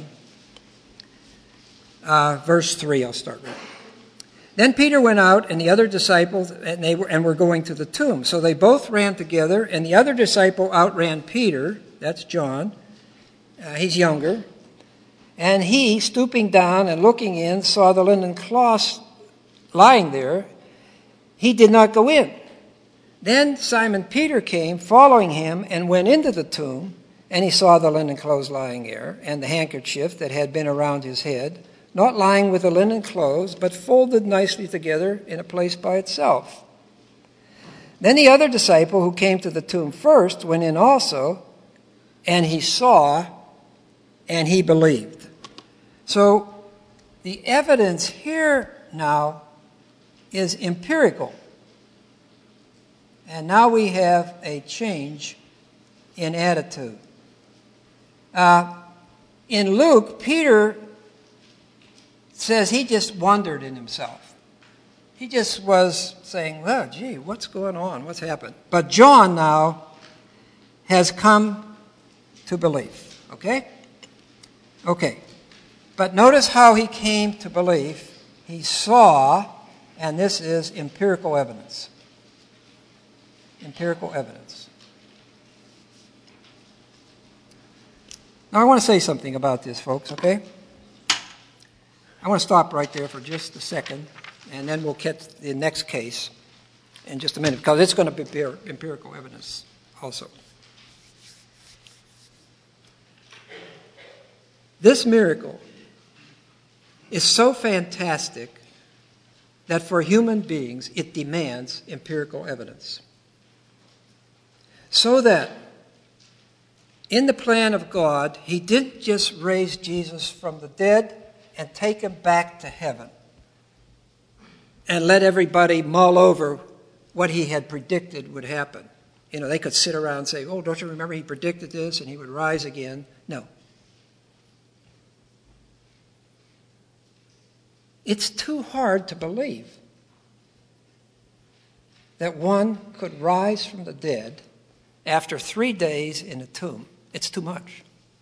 verse 3, I'll start reading. Then Peter went out and the other disciples, and were going to the tomb. So they both ran together, and the other disciple outran Peter, that's John, he's younger. And he, stooping down and looking in, saw the linen cloths lying there. He did not go in. Then Simon Peter came, following him, and went into the tomb, and he saw the linen clothes lying there, and the handkerchief that had been around his head, not lying with the linen clothes, but folded nicely together in a place by itself. Then the other disciple who came to the tomb first went in also, and he saw, and he believed. So the evidence here now is empirical. And now we have a change in attitude. In Luke, Peter says he just wondered in himself. He just was saying, well, gee, what's going on? What's happened? But John now has come to believe. Okay? Okay. But notice how he came to believe. He saw, and this is empirical evidence. Empirical evidence. Now I want to say something about this, folks, okay? I want to stop right there for just a second, and then we'll get the next case in just a minute, because it's going to be empirical evidence also. This miracle is so fantastic that for human beings it demands empirical evidence. So that in the plan of God, he didn't just raise Jesus from the dead and take him back to heaven and let everybody mull over what he had predicted would happen. You know, they could sit around and say, oh, don't you remember he predicted this and he would rise again? No. It's too hard to believe that one could rise from the dead after 3 days in a tomb. It's too much.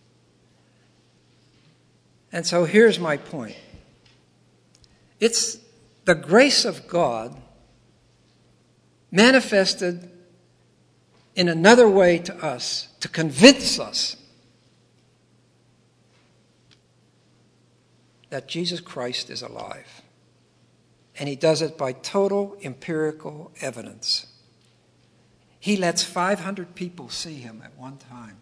And so here's my point. It's the grace of God manifested in another way to us to convince us that Jesus Christ is alive. And he does it by total empirical evidence. He lets 500 people see him at one time.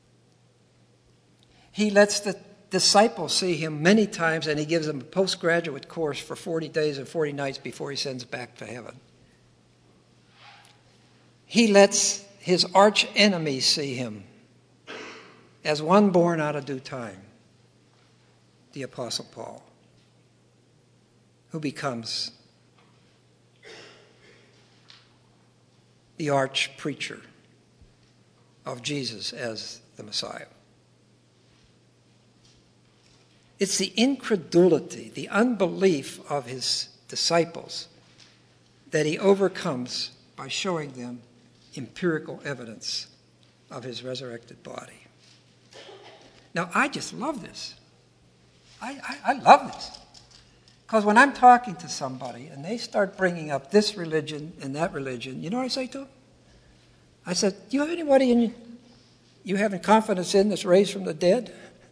He lets the disciples see him many times, and he gives them a postgraduate course for 40 days and 40 nights before he sends back to heaven. He lets his arch enemies see him as one born out of due time, the Apostle Paul, who becomes the arch preacher of Jesus as the Messiah. It's the incredulity, the unbelief of his disciples that he overcomes by showing them empirical evidence of his resurrected body. Now, I just love this. I love this. Because when I'm talking to somebody and they start bringing up this religion and that religion, you know what I say to them? I said, do you have anybody you having confidence in that's raised from the dead?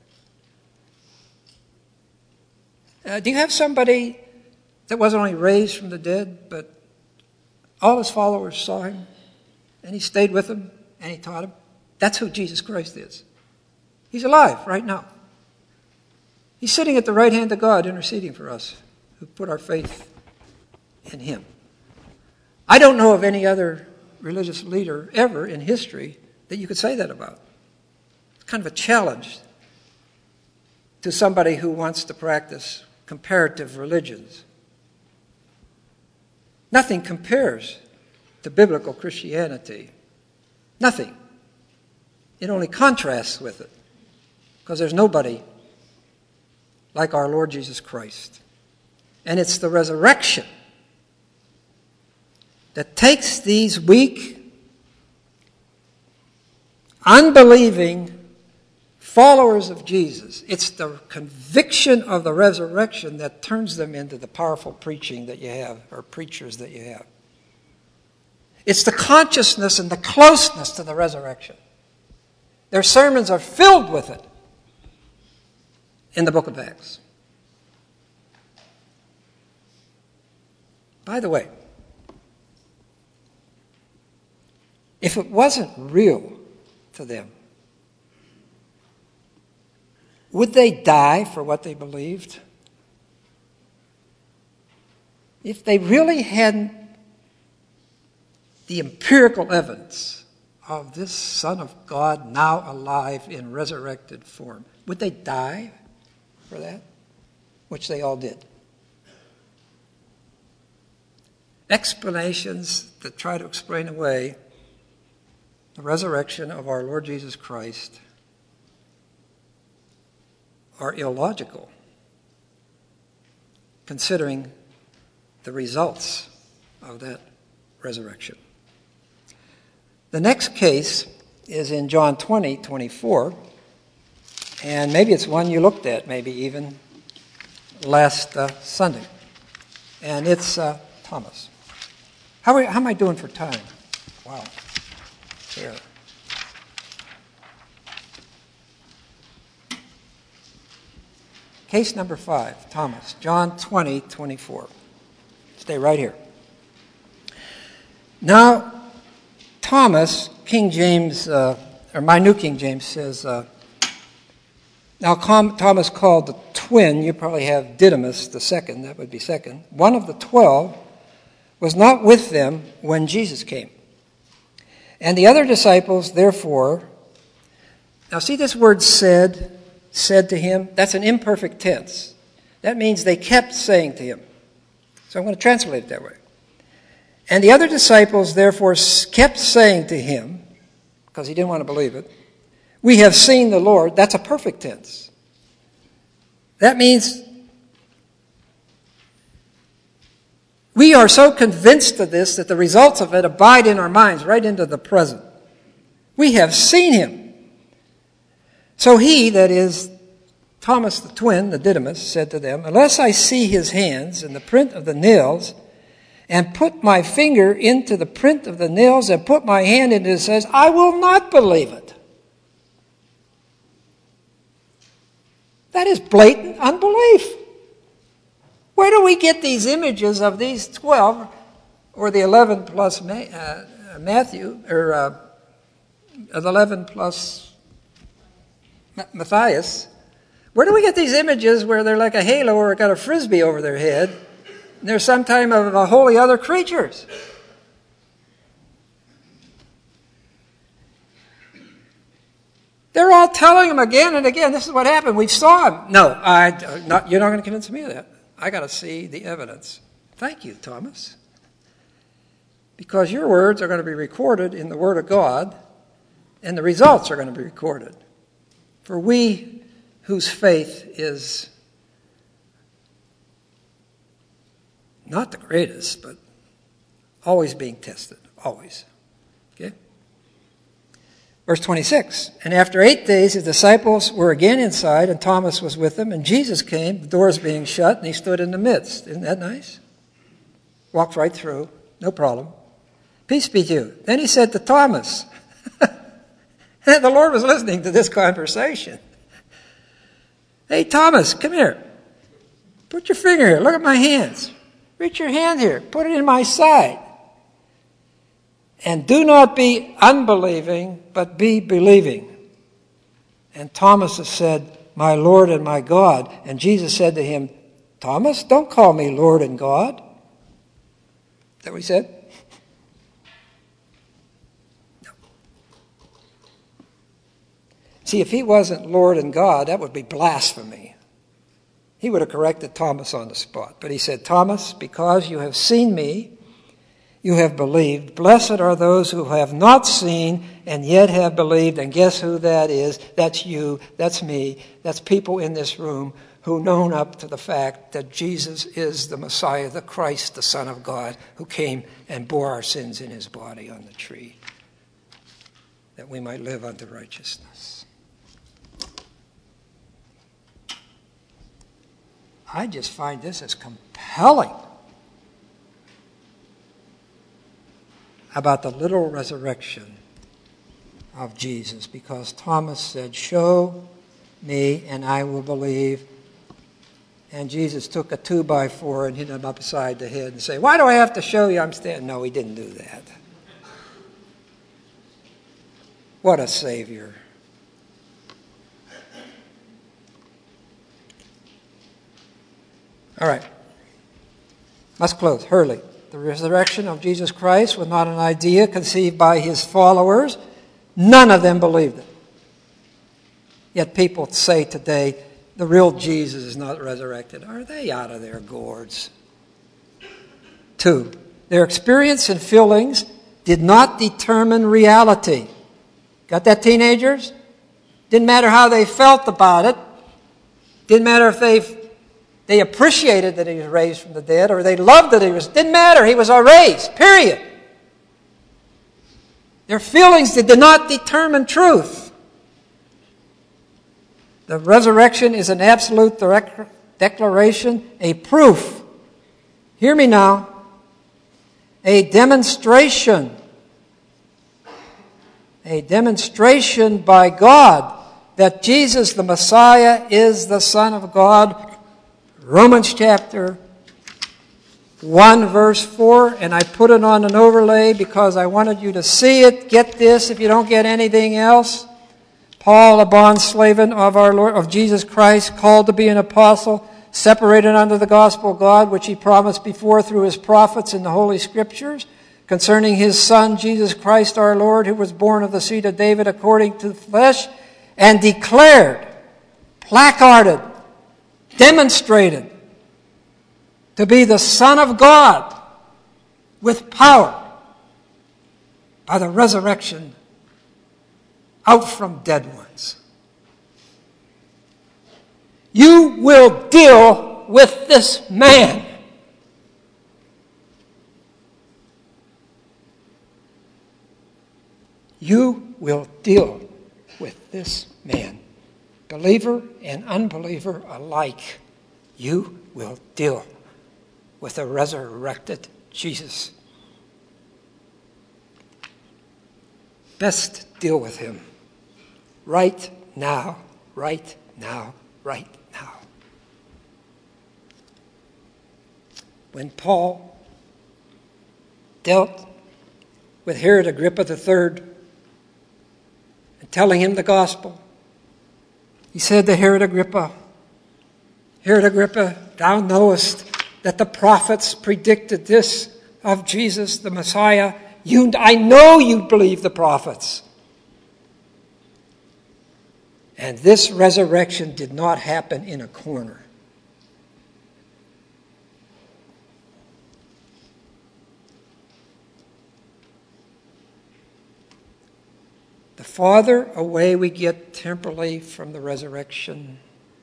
Do you have somebody that wasn't only raised from the dead, but all his followers saw him, and he stayed with them, and he taught them? That's who Jesus Christ is. He's alive right now. He's sitting at the right hand of God interceding for us who put our faith in him. I don't know of any other religious leader ever in history that you could say that about. It's kind of a challenge to somebody who wants to practice comparative religions. Nothing compares to biblical Christianity. Nothing. It only contrasts with it, because there's nobody like our Lord Jesus Christ. And it's the resurrection that takes these weak, unbelieving followers of Jesus. It's the conviction of the resurrection that turns them into the powerful preaching that you have, or preachers that you have. It's the consciousness and the closeness to the resurrection. Their sermons are filled with it in the book of Acts. By the way, if it wasn't real to them, would they die for what they believed? if they really hadn't the empirical evidence of this Son of God now alive in resurrected form, would they die for that? Which they all did. Explanations that try to explain away the resurrection of our Lord Jesus Christ are illogical, considering the results of that resurrection. The next case is in John 20:24, and maybe it's one you looked at, maybe even last Sunday, and it's Thomas. How am I doing for time? Wow. Here. Case number 5, Thomas, John 20:24. Stay right here. Now, Thomas, King James, or my New King James says, now Thomas called the twin, you probably have Didymus the second, that would be second, one of the 12, was not with them when Jesus came. And the other disciples, therefore, now see this word said to him, that's an imperfect tense. That means they kept saying to him. So I'm going to translate it that way. And the other disciples, therefore, kept saying to him, because he didn't want to believe it, we have seen the Lord. That's a perfect tense. That means we are so convinced of this that the results of it abide in our minds right into the present. We have seen him. So he, that is Thomas the twin, the Didymus, said to them, unless I see his hands and the print of the nails, and put my finger into the print of the nails, and put my hand into his hands, I will not believe it. That is blatant unbelief. Where do we get these images of these 12, or the 11 plus Matthew, or the 11 plus Matthias? Where do we get these images where they're like a halo or got a frisbee over their head, and they're some time of a holy other creatures? They're all telling him again and again, this is what happened. We saw him. No, you're not going to convince me of that. I got to see the evidence. Thank you, Thomas. Because your words are going to be recorded in the Word of God, and the results are going to be recorded. For we whose faith is not the greatest, but always being tested, always. Okay? Verse 26, and after 8 days his disciples were again inside, and Thomas was with them, and Jesus came, the doors being shut, and he stood in the midst. Isn't that nice? Walked right through, no problem. Peace be to you. Then he said to Thomas, and the Lord was listening to this conversation. Hey, Thomas, come here. Put your finger here. Look at my hands. Reach your hand here. Put it in my side. And do not be unbelieving, but be believing. And Thomas said, my Lord and my God. And Jesus said to him, Thomas, don't call me Lord and God. Is that what he said? No. See, if he wasn't Lord and God, that would be blasphemy. He would have corrected Thomas on the spot. But he said, Thomas, because you have seen me, you have believed. Blessed are those who have not seen and yet have believed. And guess who that is? That's you. That's me. That's people in this room who known up to the fact that Jesus is the Messiah, the Christ, the Son of God, who came and bore our sins in his body on the tree, that we might live unto righteousness. I just find this as compelling about the literal resurrection of Jesus, because Thomas said, show me and I will believe. And Jesus took a 2x4 and hit him upside the head and said, why do I have to show you I'm standing? No, he didn't do that. What a Savior. All right. Let's close. Hurley. The resurrection of Jesus Christ was not an idea conceived by his followers. None of them believed it. Yet people say today, the real Jesus is not resurrected. Are they out of their gourds? 2, their experience and feelings did not determine reality. Got that, teenagers? Didn't matter how they felt about it. Didn't matter if they appreciated that he was raised from the dead or they loved that he was. Didn't matter. He was raised. Period. Their feelings did not determine truth. The resurrection is an absolute declaration, a proof. Hear me now. A demonstration by God that Jesus the Messiah is the Son of God. Romans chapter 1 verse 4, and I put it on an overlay because I wanted you to see it. Get this if you don't get anything else. Paul, a bondslaven of our Lord, of Jesus Christ, called to be an apostle, separated unto the gospel of God, which he promised before through his prophets in the Holy Scriptures, concerning his Son, Jesus Christ our Lord, who was born of the seed of David according to the flesh, and declared, placarded, demonstrated to be the Son of God with power by the resurrection out from dead ones. You will deal with this man. You will deal with this man. Believer and unbeliever alike, you will deal with the resurrected Jesus. Best deal with him right now, right now, right now. When Paul dealt with Herod Agrippa III and telling him the gospel, he said to Herod Agrippa, thou knowest that the prophets predicted this of Jesus the Messiah. I know you believe the prophets. And this resurrection did not happen in a corner. The farther away we get temporally from the resurrection,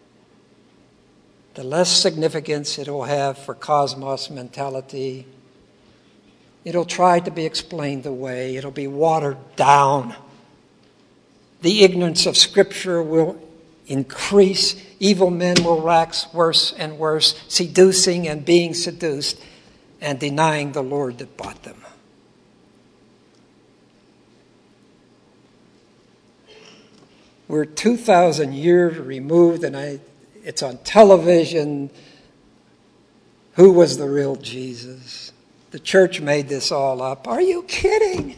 the less significance it will have for cosmos mentality. It'll try to be explained away. It'll be watered down. The ignorance of Scripture will increase. Evil men will wax worse and worse, seducing and being seduced, and denying the Lord that bought them. We're 2,000 years removed, and it's on television. Who was the real Jesus? The church made this all up. Are you kidding?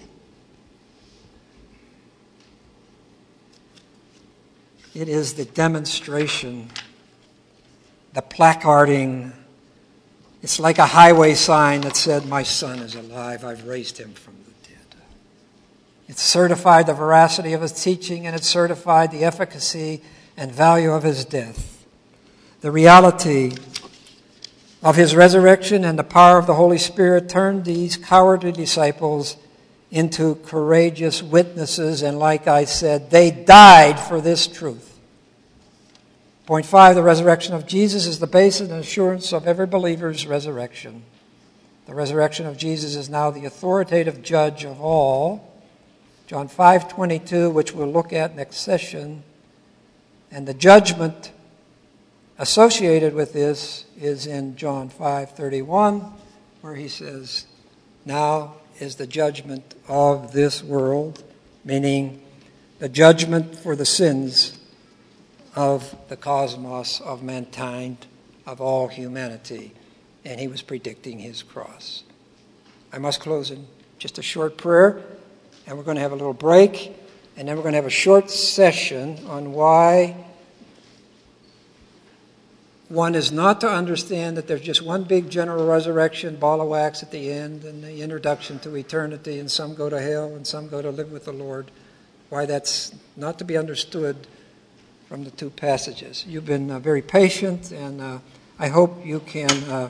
It is the demonstration, the placarding. It's like a highway sign that said, my son is alive. I've raised him from the dead. It certified the veracity of his teaching, and it certified the efficacy and value of his death. The reality of his resurrection and the power of the Holy Spirit turned these cowardly disciples into courageous witnesses, and like I said, they died for this truth. Point 5, the resurrection of Jesus is the basis and assurance of every believer's resurrection. The resurrection of Jesus is now the authoritative judge of all. John 5:22, which we'll look at next session, and the judgment associated with this is in John 5:31, where he says, now is the judgment of this world, meaning the judgment for the sins of the cosmos, of mankind, of all humanity. And he was predicting his cross. I must close in just a short prayer, and we're going to have a little break, and then we're going to have a short session on why One is not to understand that there's just one big general resurrection, ball of wax at the end, and the introduction to eternity, and some go to hell and some go to live with the Lord. Why that's not to be understood from the two passages. You've been very patient, and I hope you can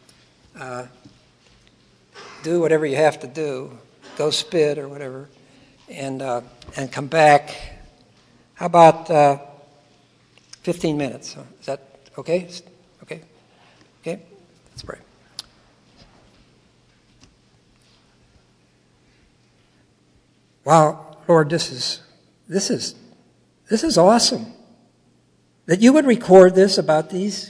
do whatever you have to do, go spit or whatever, and come back. How about 15 minutes? Is that okay? Okay? Okay? Let's pray. Wow, Lord, this is awesome. That you would record this about these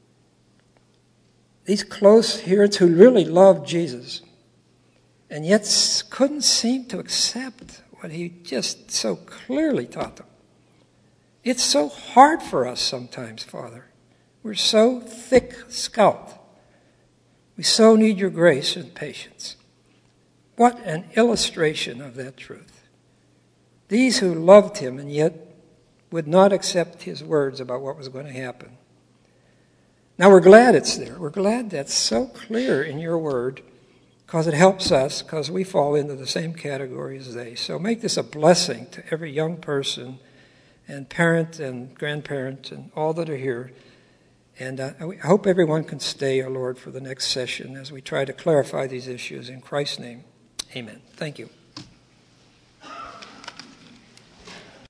close hearers who really loved Jesus and yet couldn't seem to accept what he just so clearly taught them. It's so hard for us sometimes, Father. We're so thick-skulled. We so need your grace and patience. What an illustration of that truth. These who loved him and yet would not accept his words about what was going to happen. Now we're glad it's there. We're glad that's so clear in your word because it helps us because we fall into the same category as they. So make this a blessing to every young person and parent and grandparent and all that are here. And I hope everyone can stay, O Lord, for the next session as we try to clarify these issues. In Christ's name, amen. Thank you.